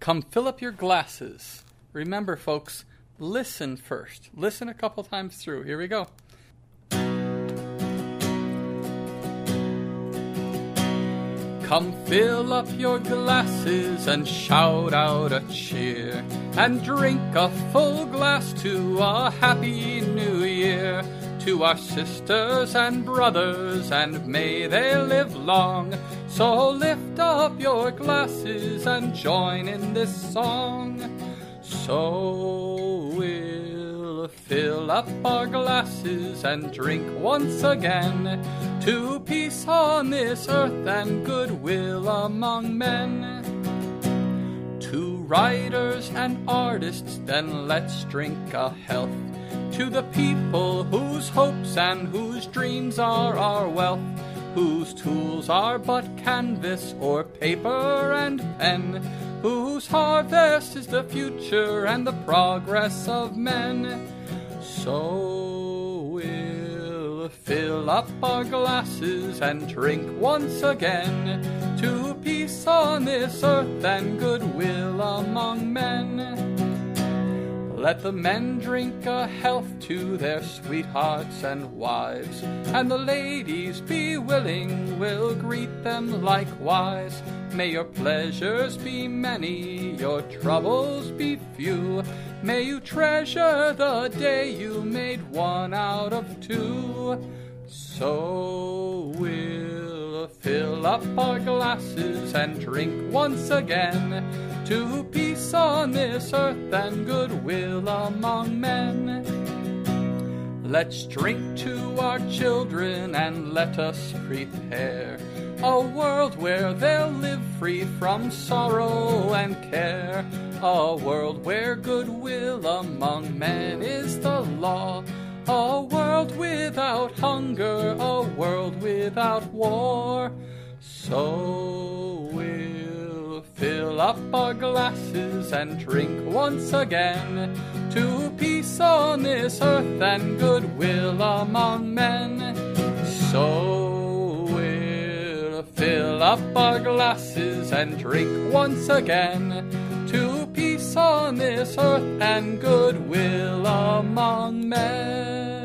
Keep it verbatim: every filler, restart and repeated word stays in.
Come fill up your glasses. Remember, folks, listen first. Listen a couple times through. Here we go. Come fill up your glasses and shout out a cheer, and drink a full glass to a happy new year. To our sisters and brothers, and may they live long. So lift up your glasses and join in this song. So we'll fill up our glasses and drink once again to peace on this earth and goodwill among men. To writers and artists, then let's drink a health to the people whose hopes and whose dreams are our wealth, whose tools are but canvas or paper and pen, whose harvest is the future and the progress of men. So we'll fill up our glasses and drink once again to peace on this earth and goodwill among men. Let the men drink a health to their sweethearts and wives, and the ladies be willing, will greet them likewise. May your pleasures be many, your troubles be few. May you treasure the day you made one out of two. So we'll fill up our glasses and drink once again to peace on this earth and goodwill among men. Let's drink to our children and let us prepare a world where they'll live free from sorrow and care. A world where goodwill among men is the law. A world without hunger, a world without war. So we'll fill up our glasses and drink once again to peace on this earth and goodwill among men. So we'll fill up our glasses and drink once again to peace on this earth and goodwill among men.